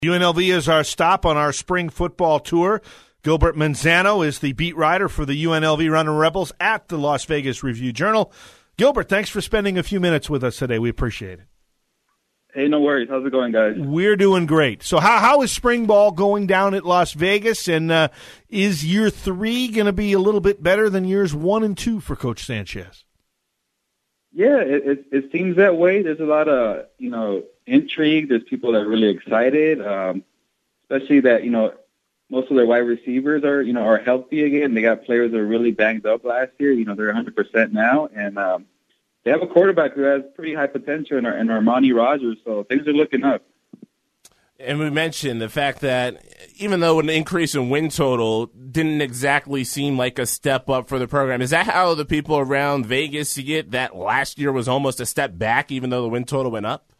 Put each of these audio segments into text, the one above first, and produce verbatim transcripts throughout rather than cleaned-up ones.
U N L V is our stop on our spring football tour. Gilbert Manzano is the beat writer for the U N L V Running Rebels at the Las Vegas Review-Journal. Gilbert, thanks for spending a few minutes with us today. We appreciate it. Hey, no worries. How's it going, guys? We're doing great. So how how is spring ball going down at Las Vegas, and uh, is year three going to be a little bit better than years one and two for Coach Sanchez? Yeah, it, it, it seems that way. There's a lot of, you know, intrigue. There's people that are really excited, um, especially that, you know, most of their wide receivers are, you know, are healthy again. They got players that are really banged up last year. You know, they're one hundred percent now. And um, they have a quarterback who has pretty high potential in, our, in Armani Rogers, so things are looking up. And we mentioned the fact that even though an increase in win total didn't exactly seem like a step up for the program, is that how the people around Vegas see it, that last year was almost a step back even though the win total went up?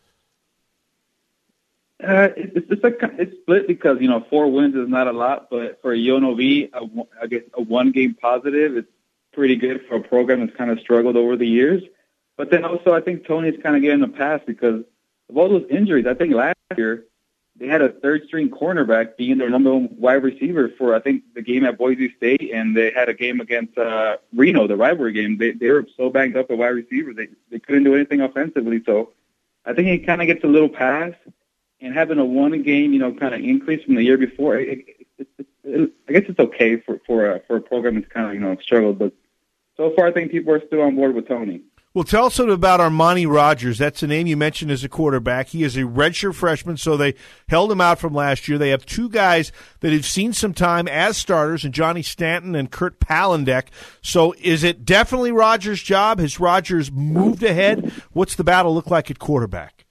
Uh, it's just like it's split because, you know, four wins is not a lot, but for U N L V, a, I guess a one-game positive is pretty good for a program that's kind of struggled over the years. But then also I think Tony's kind of getting a pass because of all those injuries. I think last year they had a third-string cornerback being their number one wide receiver for, I think, the game at Boise State, and they had a game against uh, Reno, the rivalry game. They they were so banged up at wide receiver, they, they couldn't do anything offensively. So I think he kind of gets a little pass. And having a one-game, you know, kind of increase from the year before, it, it, it, it, I guess it's okay for for a, for a program that's kind of, you know, struggled. But so far, I think people are still on board with Tony. Well, tell us about Armani Rogers. That's the name you mentioned as a quarterback. He is a redshirt freshman, so they held him out from last year. They have two guys that have seen some time as starters, and Johnny Stanton and Kurt Palandek. So is it definitely Rogers' job? Has Rogers moved ahead? What's the battle look like at quarterback?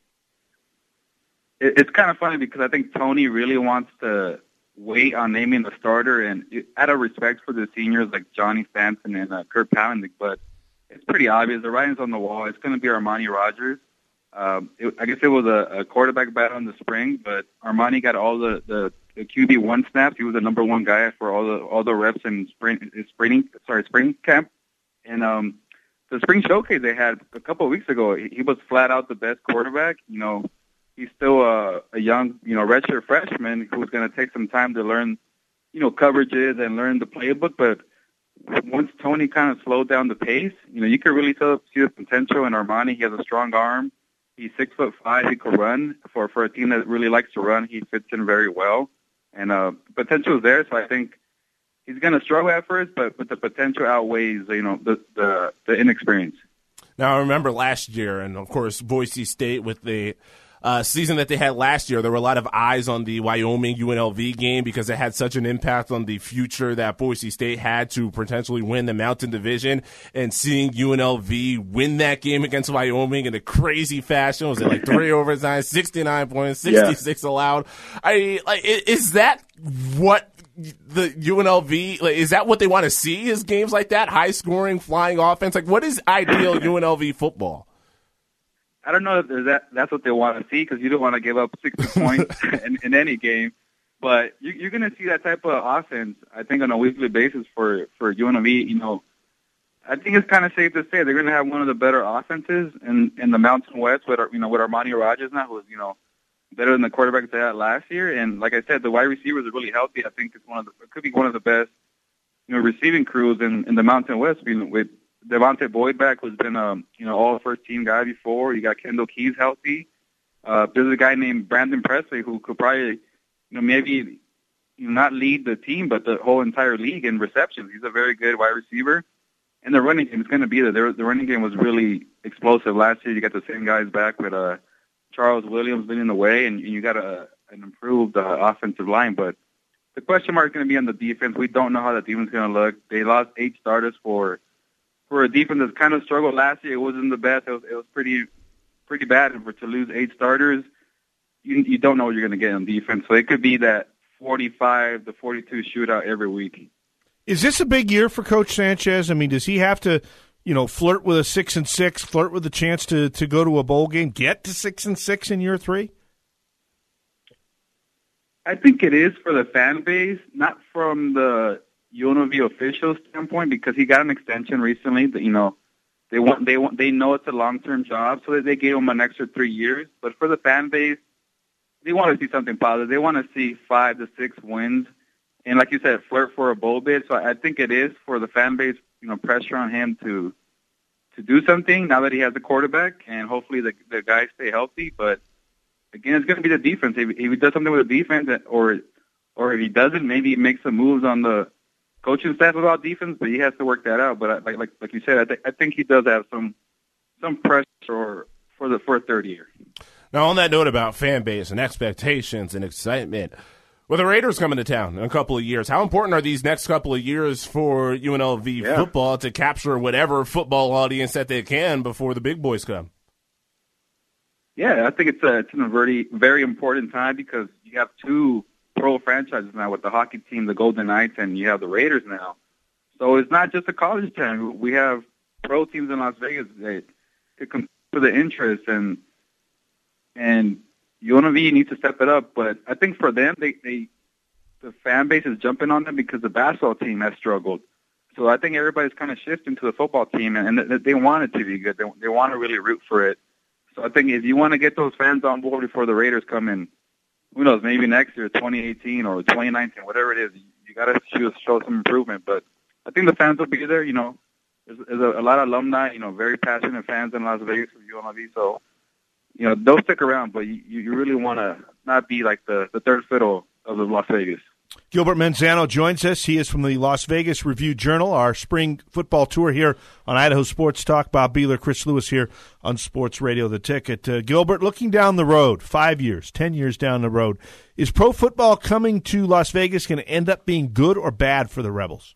It's kind of funny because I think Tony really wants to wait on naming the starter, and out of respect for the seniors like Johnny Stanton and uh, Kurt Palandek, but it's pretty obvious. The writing's on the wall. It's going to be Armani Rogers. Um, it, I guess it was a, a quarterback battle in the spring, but Armani got all the, the, the Q B one snaps. He was the number one guy for all the all the reps in spring, spring sorry spring camp, and um, the spring showcase they had a couple of weeks ago. He, he was flat out the best quarterback. You know. He's still a, a young, you know, redshirt freshman who's going to take some time to learn, you know, coverages and learn the playbook. But once Tony kind of slowed down the pace, you know, you could really tell, see the potential in Armani. He has a strong arm. He's six foot five. He could run. For for a team that really likes to run, he fits in very well. And uh, potential is there. So I think he's going to struggle at first, but but the potential outweighs, you know, the the, the inexperience. Now I remember last year, and of course Boise State with the Uh, season that they had last year, there were a lot of eyes on the Wyoming U N L V game because it had such an impact on the future that Boise State had to potentially win the Mountain Division. And seeing U N L V win that game against Wyoming in a crazy fashion, was it like three overtime, sixty-nine points, sixty-six yeah. allowed? I like, is that what the U N L V, like, is that what they want to see? Is games like that, high scoring, flying offense? Like, what is ideal U N L V football? I don't know if that that's what they want to see because you don't want to give up sixty points in, in any game. But you, you're going to see that type of offense, I think, on a weekly basis for, for U N L V. You know, I think it's kind of safe to say they're going to have one of the better offenses in, in the Mountain West with, you know, with Armani Rogers now, who's, you know, better than the quarterbacks they had last year. And like I said, the wide receivers are really healthy. I think it's one of the, it could be one of the best, you know, receiving crews in, in the Mountain West, you know, with Devontae Boyd back, who's been a you know all first team guy before. You got Kendall Keys healthy. Uh, there's a guy named Brandon Presley who could probably you know maybe you know, not lead the team, but the whole entire league in receptions. He's a very good wide receiver, and the running game is going to be there. The, the running game was really explosive last year. You got the same guys back with uh, Charles Williams leading the way, and, and you got a, an improved uh, offensive line. But the question mark is going to be on the defense. We don't know how the defense is going to look. They lost eight starters for. For a defense that's kind of struggled last year. It wasn't the best. It was, it was pretty pretty bad. And for to lose eight starters, you you don't know what you're going to get on defense. So it could be that forty-five to forty-two shootout every week. Is this a big year for Coach Sanchez? I mean, does he have to, you know, flirt with a six and six, flirt with a chance to, to go to a bowl game, get to six and six in year three? I think it is for the fan base, not from the U N L V official standpoint, because he got an extension recently. That you know, they want they want they know it's a long term job, so that they gave him an extra three years. But for the fan base, they want to see something positive. They want to see five to six wins, and like you said, flirt for a bowl bid. So I think it is for the fan base, you know, pressure on him to to do something now that he has a quarterback, and hopefully the the guys stay healthy. But again, it's going to be the defense. If, if he does something with the defense, or or if he doesn't, maybe he makes some moves on the coaching staff about defense. But he has to work that out. But I, like like like you said, I think I think he does have some some pressure for the for a third year. Now, on that note about fan base and expectations and excitement, with the Raiders coming to town in a couple of years, how important are these next couple of years for U N L V yeah. football to capture whatever football audience that they can before the big boys come? Yeah, I think it's a it's a very very important time because you have two pro franchises now with the hockey team, the Golden Knights, and you have the Raiders now. So it's not just a college town. We have pro teams in Las Vegas that could compete for the interest, and and U N L V needs to step it up. But I think for them, they, they the fan base is jumping on them because the basketball team has struggled. So I think everybody's kind of shifting to the football team, and, and they want it to be good. They, they want to really root for it. So I think if you want to get those fans on board before the Raiders come in, who knows, maybe next year, twenty eighteen or twenty nineteen, whatever it is, you got to show, show some improvement. But I think the fans will be there. You know, there's, there's a, a lot of alumni, you know, very passionate fans in Las Vegas for U N L V. So, you know, they'll stick around, but you, you really want to not be like the, the third fiddle of the Las Vegas. Gilbert Manzano joins us. He is from the Las Vegas Review-Journal, our spring football tour here on Idaho Sports Talk. Bob Beeler, Chris Lewis here on Sports Radio The Ticket. Uh, Gilbert, looking down the road, five years, ten years down the road, is pro football coming to Las Vegas going to end up being good or bad for the Rebels?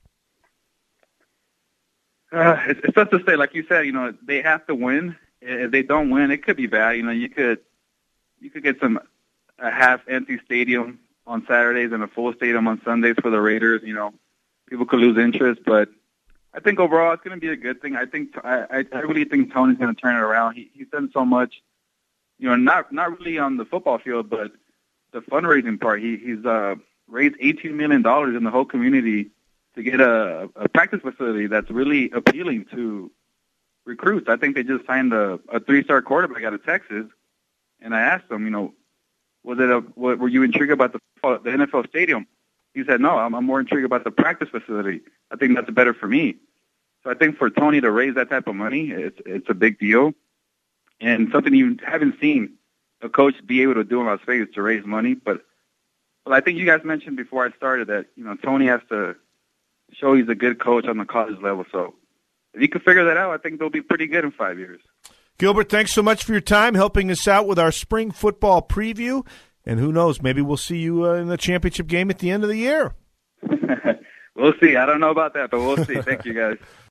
Uh, it's, it's tough to say. Like you said, you know, they have to win. If they don't win, it could be bad. You know, you could you could get some a half-empty stadium on Saturdays and a full stadium on Sundays for the Raiders. You know, people could lose interest, but I think overall it's going to be a good thing. I think I, I really think Tony's going to turn it around. He, he's done so much, you know, not not really on the football field, but the fundraising part. He, he's uh, raised eighteen million dollars in the whole community to get a, a practice facility that's really appealing to recruits. I think they just signed a, a three-star quarterback out of Texas, and I asked him, you know, was it a, what, were you intrigued about the, the N F L stadium? He said, no, I'm, I'm more intrigued about the practice facility. I think that's better for me. So I think for Tony to raise that type of money, it's it's a big deal, and something you haven't seen a coach be able to do in Las Vegas to raise money. But, but I think you guys mentioned before I started that, you know, Tony has to show he's a good coach on the college level. So if he can figure that out, I think they'll be pretty good in five years. Gilbert, thanks so much for your time helping us out with our spring football preview. And who knows, maybe we'll see you uh, in the championship game at the end of the year. We'll see. I don't know about that, but we'll see. Thank you, guys.